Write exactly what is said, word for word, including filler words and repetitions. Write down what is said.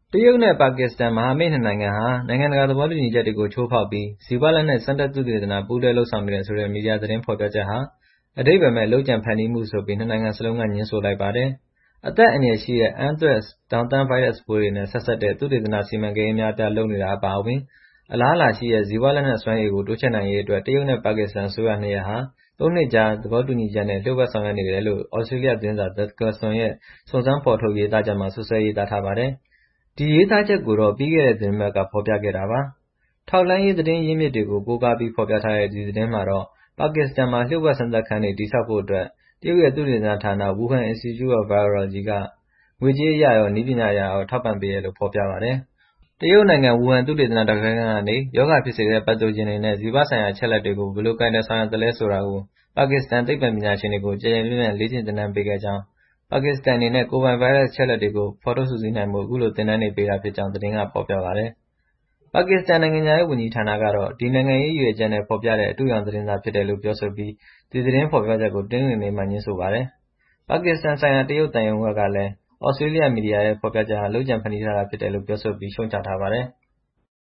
တရုတ်နဲ့ပါကစ္စတန်မဟာမိတ်နှစ်နိုင်ငံဟာနိုင်ငံတကာသဘောတူညီချက်တွေကိုချိုးဖောက်ပြီးဇီဝလက်နက်စမ်းသပ်သုတေသနပူးတွဲလုပ်ဆောင်နေတယ်ဆိုတဲ့မီဒီယာသတင်းဖော်ပြချက်ဟာအဓိပ္ပါယ်မဲ့လုပ်ကြံဖန်တီးမှုဆိုပြီးနှစ်နိုင်ငံစလုံးကငြင်းဆိုလိုက်ပါတယ်။အသက်အန္တရာယ်ရှိတဲ့ Anthrax ဒေါင်သန်းဗိုင်းရပ်စ်ပိုးတွေနဲ့ဆက်စပ်တဲ့သုတေသနစီမံကိန်းအများအပြားလုပ်နေတာအပါအဝင်အလားအလာရှိတဲ့ဇီဝလက်နက်စွမ်းရည်ကိုတိုးချဲ့နိုင်ရေးအတွက်တရုတ်နဲ့ပါကစ္စတန်အစိုးရနှစ်ရပ်ဟာသုံးနှစ်ကြာသဘောတူညီချက်နဲ့လျှို့ဝှက်ဆောင်ရွက်နေတယ်လို့သြစတြေးလျသတင်းစာ The Klaxon ရဲ့စုံစမ်းဖော်ထုတ်ရေးသားချက်မှာစွပ်စွဲရေးသားထားပါတယ်။ဒီရေးသားချက်ကိုတော့ပြီးခဲ့တဲ့သီတင်းပတ်ကဖော်ပြခဲ့တာပါ။ထောက်လှမ်းရေးသတင်းရင်းမြစ်တွေကိုကိုးကားပြီးဖော်ပြထားတဲ့ဒီသတင်းမှာတော့ပါကစ္စတန်မှာလျှို့ဝှက်စမ်းသပ်ခန်းတွေတည်ဆောက်ဖို့အတွက်တရုတ်ရဲ့သုတေသနဌာန Wuhan Institute of Virology ကငွေကြေးအရရောနည်းပညာအရရောထောက်ပံ့ပေးတယ်လို့ဖော်ပြပါတယ်။တရုတ်နိုင်ငံဝူဟန်သုတေသနဓာတ်ခွဲခန်းကနေရောဂါဖြစ်စေတဲ့ပတ်သိုဂျင်တွေနဲ့ဇီဝဆိုင်ရာအချက်အလက်တွေကိုဘယ်လိုကိုင်တွယ်ဆောင်ရွက်သလဲဆိုတာကိုပါကစ္စတန်သိပ္ပံပညာရှင်တွေကိုကျယ်ကျယ်ပြန့်ပြန့်လေ့ကျင့်သင်တန်းပေးခဲ့ကြောင်းပါကစ္စတန်အနေနဲ့ကိုယ်ပိုင်ဗိုင်းရပ်စ်အချက်အလက်တွေကိုဖော်ထုတ်စုစည်းနိုင်ဖို့အခုလိုသင်တန်းတွေပေးတာဖြစ်ကြောင်းသတင်းကဖော်ပြပါတယ်။ပါကစ္စတန်နိုင်ငံခြားရေးဝန်ကြီးဌာနကတော့ဒီနိုင်ငံရေးရည်ရွယ်ချက်နဲ့ဖော်ပြတဲ့အတုအယောင်သတင်းသာဖြစ်တယ်လို့ပြောဆိုပြီးဒီသတင်းဖော်ပြချက်ကိုတနင်္ဂနွေနေ့မှာငြင်းဆိုပါတယ်။ပါကစ္စတန်ဆိုင်ရာတရုတ်သံရုံးဘက်ကလည်းသြစတြေးလျမီဒီယာရဲ့ဖော်ပြချက်ဟာလုပ်ကြံဖန်တီးထားတာဖြစ်တယ်လို့ပြောဆိုပြီးရှုတ်ချထားပါတယ်။